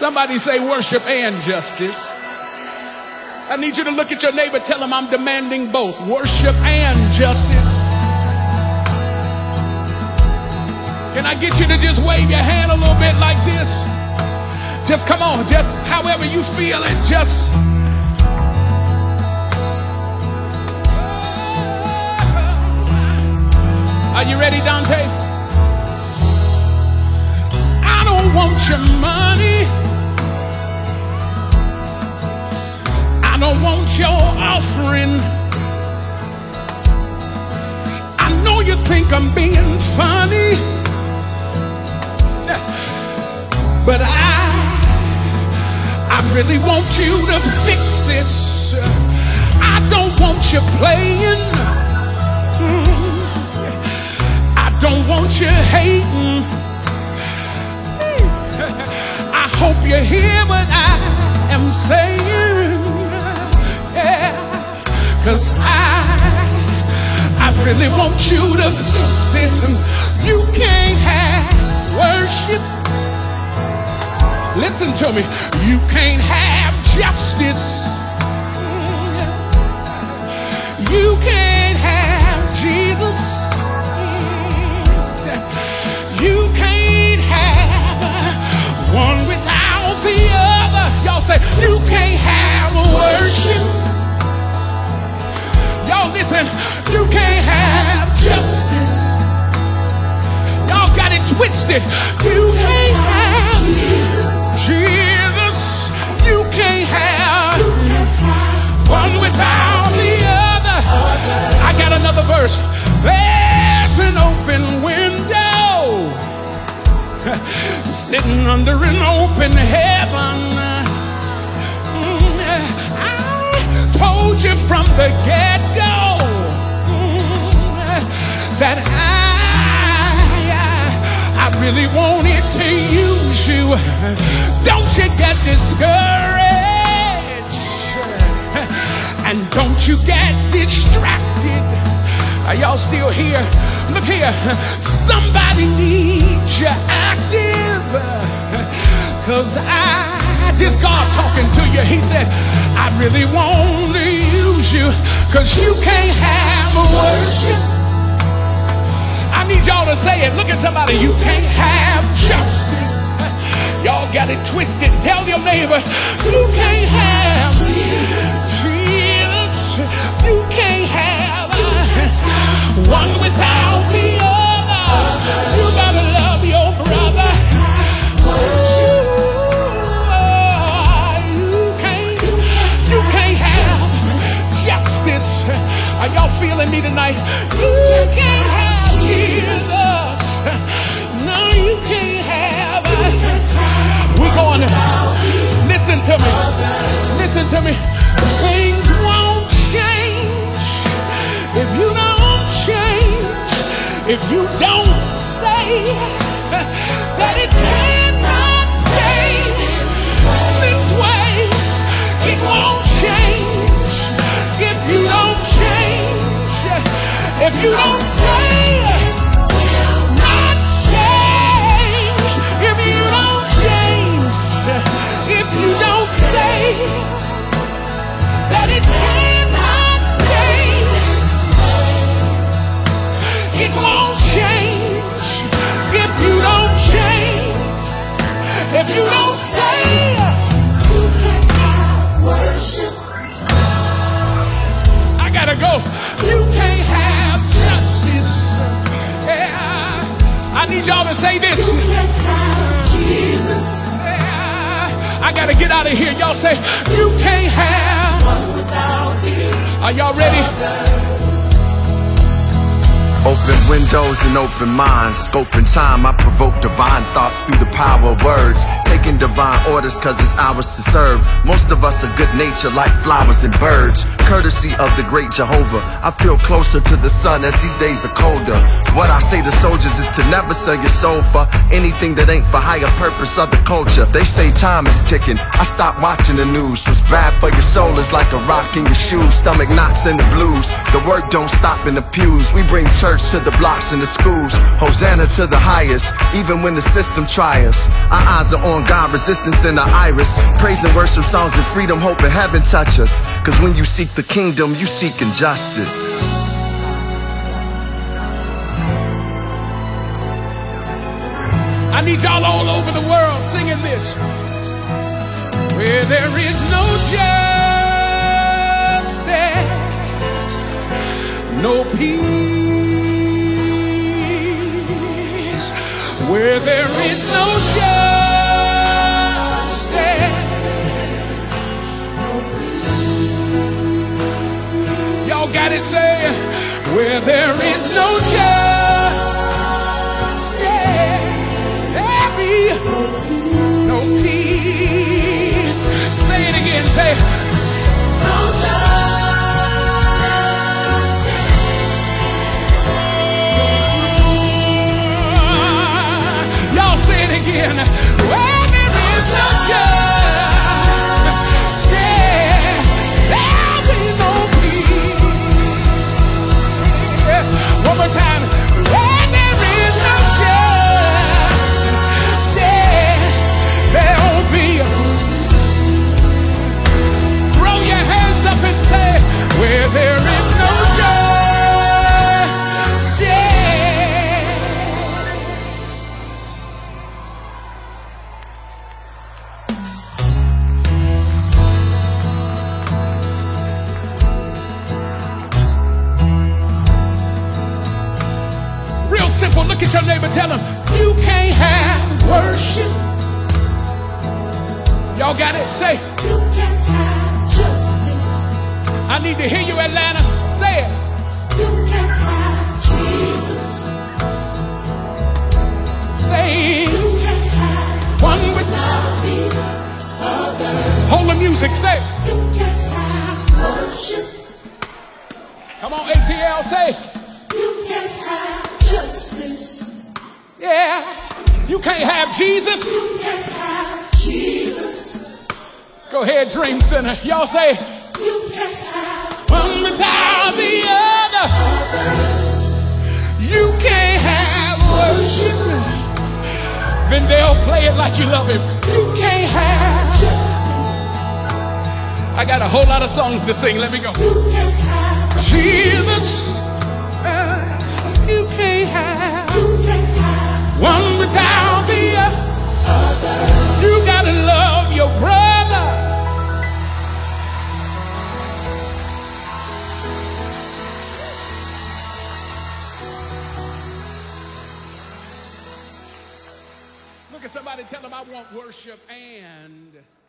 Somebody say worship and justice. I need you to look at your neighbor, tell him I'm demanding both worship and justice. Can I get you to just wave your hand a little bit like this? Just come on, just however you feel it, just. Are you ready, Dante? I don't want your money. I don't want your offering. I know you think I'm being funny, but I really want you to fix this. I don't want you playing. I don't want you hating. I hope you hear what I am saying. Yeah, 'cause I really want you to fix it. You can't have worship. Listen to me. You can't have justice. You can't have Jesus. You can't have one without the other. Y'all say, you can't have worship. Y'all listen, you can't have justice. Y'all got it twisted. You can't have Jesus. You can't have one without the other. I got another verse. There's an open window sitting under an open heaven. I told you from the get-go that I really wanted to use you. Don't you get discouraged, and don't you get distracted. Are y'all still here? Look here, somebody needs you active, 'cause this God talking to you, he said, I really want to use you, 'cause you can't have worship. I need y'all to say it. Look at somebody. You can't have justice. Y'all got it twisted. Tell your neighbor, you can't have Jesus. You can't have one without the other. You gotta love your brother. You can't have justice. Are y'all feeling me tonight? You can't have Jesus. No, you can't have. We're going to listen to me. Listen to me. Things won't change if you don't change. If you don't say that it cannot stay this way, it won't change. If you don't change, if you don't say. If you don't say that it cannot stay, it won't change. If you don't change, if you don't say, you can't have worship. I gotta go. You can't have justice. Yeah. I need y'all to say this. You can't have Jesus. I gotta get out of here. Y'all say, you can't have one without you. Are y'all ready? Open windows and open minds. Scoping time, I provoke divine thoughts through the power of words. Taking divine orders cause it's ours to serve. Most of us are good natured like flowers and birds. Courtesy of the great Jehovah, I feel closer to the sun as these days are colder. What I say to soldiers is to never sell your soul for anything that ain't for higher purpose of the culture. They say time is ticking, I stopped watching the news. What's bad for your soul is like a rock in your shoes. Stomach knots and the blues, the work don't stop in the pews. We bring church to the blocks and the schools. Hosanna to the highest, even when the system tries us. Our eyes are on God, resistance blessings in the iris. Praise and worship songs and freedom, hope and heaven touch us. Cause when you seek the kingdom, you seek injustice. I need y'all all over the world singing this. Where there is no justice, no peace. Where there is no justice, no peace. Y'all got it, say, where there is no justice. No peace. Say it again. Say, no justice. Y'all say it again. Where there is no justice, there'll be no peace. One more time. Where there is no justice, there won't be a throw your hands up and say, where there is no justice. Real simple, look at your neighbor, tell him, you can't have worship. Y'all got it? Say, you can't have justice. I need to hear you, Atlanta. Say it. You can't have Jesus. Say, you can't have one without the other. Hold the music. Say, you can't have worship. Come on, ATL. Say, you can't have justice. Yeah. You can't have Jesus. You can't have Jesus. Go ahead, Dream Center. Y'all say, you can't have one without the other. You can't have worship. Then they'll play it like you love him. You can't have justice. I got a whole lot of songs to sing. Let me go. You can't have Jesus. You can't have one without the other. You gotta love your brother. Look at somebody, tell them I want worship and